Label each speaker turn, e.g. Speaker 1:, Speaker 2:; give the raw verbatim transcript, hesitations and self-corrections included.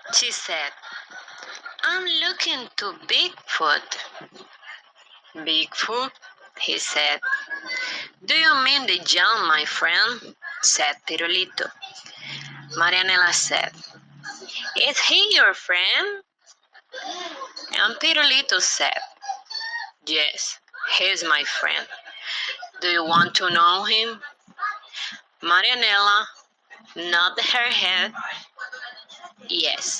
Speaker 1: She said, I'm looking to Bigfoot. Bigfoot? He said. Do you mean the John, my friend? Said Pirulito. Marianela said, Is he your friend? And Pirulito said, Yes, he's my friend. Do you want to know him? Marianela nodded her head yes.